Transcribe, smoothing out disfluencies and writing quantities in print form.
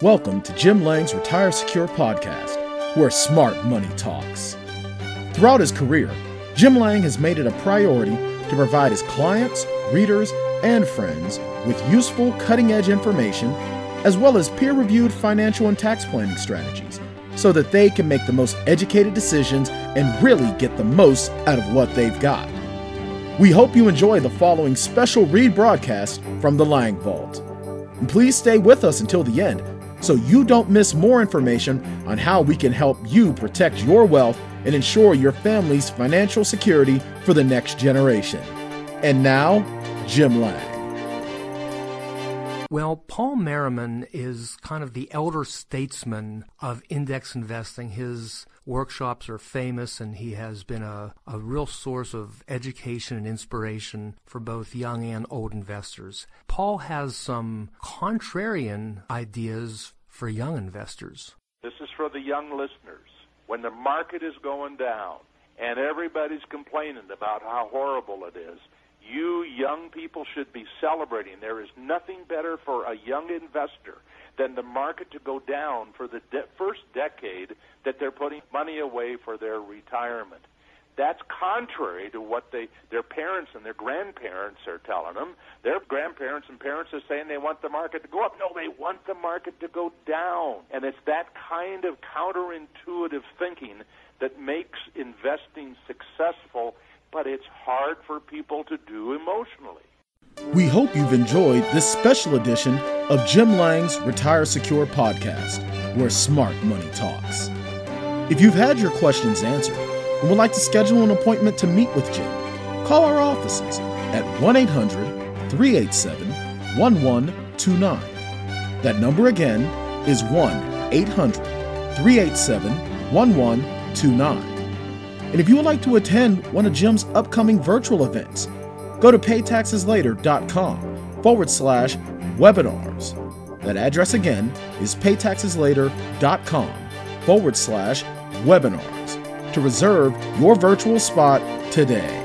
Welcome to Jim Lang's Retire Secure podcast, where smart money talks. Throughout his career, Jim Lang has made it a priority to provide his clients, readers, and friends with useful, cutting-edge information, as well as peer-reviewed financial and tax planning strategies, so that they can make the most educated decisions and really get the most out of what they've got. We hope you enjoy the following special read broadcast from the Lang Vault. And please stay with us until the end, so you don't miss more information on how we can help you protect your wealth and ensure your family's financial security for the next generation. And now, Jim Lang. Well, Paul Merriman is kind of the elder statesman of index investing. His workshops are famous, and he has been a real source of education and inspiration for both young and old investors. Paul has some contrarian ideas for young investors. This is for the young listeners. When the market is going down and everybody's complaining about how horrible it is, you young people should be celebrating. There is nothing better for a young investor than the market to go down for the first decade that they're putting money away for their retirement. That's contrary to what their parents and their grandparents are telling them. Their grandparents and parents are saying they want the market to go up. No, they want the market to go down. And it's that kind of counterintuitive thinking that makes investing successful, but it's hard for people to do emotionally. We hope you've enjoyed this special edition of Jim Lang's Retire Secure podcast, where smart money talks. If you've had your questions answered and would like to schedule an appointment to meet with Jim, call our offices at 1-800-387-1129. That number again is 1-800-387-1129. And if you would like to attend one of Jim's upcoming virtual events, go to paytaxeslater.com/webinars. That address again is paytaxeslater.com/webinars to reserve your virtual spot today.